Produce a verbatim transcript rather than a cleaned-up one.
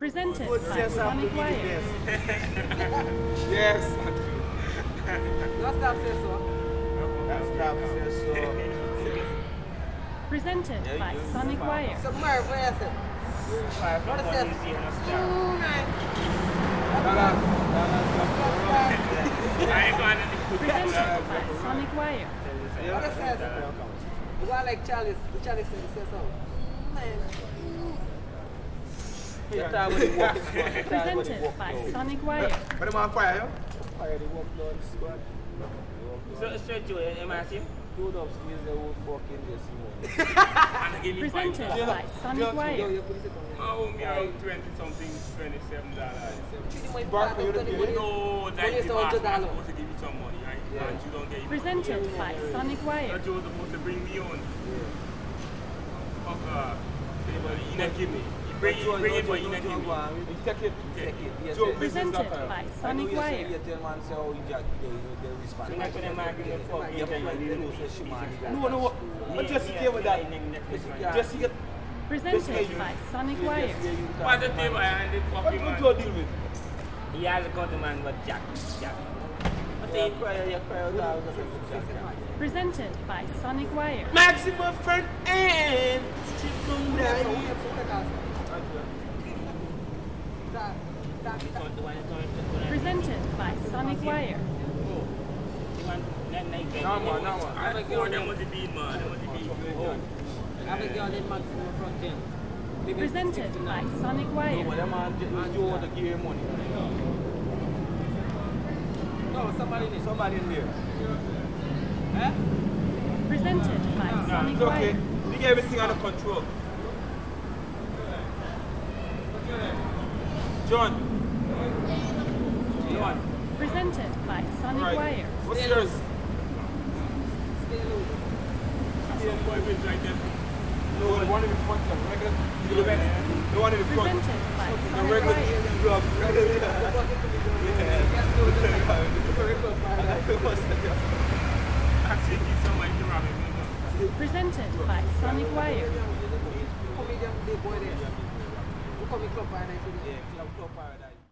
Presented by Sonic Wire. Yes. No stop say so. Stop, say so. Presented by Sonic Wire. So Merv, what you say? What you say? Ooh, man. Presented by Sonic Wire. What you say? You want like Charlie? Charlie said he said so. Man. Presented by Sonic Wire. What am I on fire, yo? Fire the workload squad. So, so Joe, am I seeing? Two upstairs, they will fucking this morning. Presented by Sonic Wire. Oh, me around twenty something, twenty-seven dollars. Bar for you to give it? No, that is supposed to give you some money, right? Yeah. And you don't get it. Presented by Sonic Wire. That Joe's supposed to bring me on. Fuck uh, anybody, you not give me. You bring it, bring it, but you not give me. You take it, take it. Yes, Joe, yes. Presented by I know Sonic you say Wire. you tell man say how you jack, they they respond. You're not gonna mark me for Your friend, they know say she man. No, no, what? What Jesse came with that? Jesse get. Presented by Sonic Wire. What's the table and the What fucking you man? Joe deal with? He has got the man, but Jack, Jack. What You the cry, you cry out loud. Presented by Sonic Wire. Maximum friend and chicken daddy. Presented by Sonic Wire. No, No, man, no, man. I think you're them was the beat, man. Them was the beat. I think you're the maximum front end. Presented by Sonic No, but Wire. them man, Joe to give you money. No, somebody needs. Somebody in there. Eh? Presented by Sonic It's okay. Wire. We get everything under control. John. John. Presented by Sonic Right. Wire. What's yours? Stay low. No, the one in the front. The regular. The one in the front. Presented by The Sonic regular. Wire. Drop. Actually, give somebody to rob it. Presented by Sonic Wire. Comedian, the boy there. Who come in club by night? Yeah, Club Club Paradise.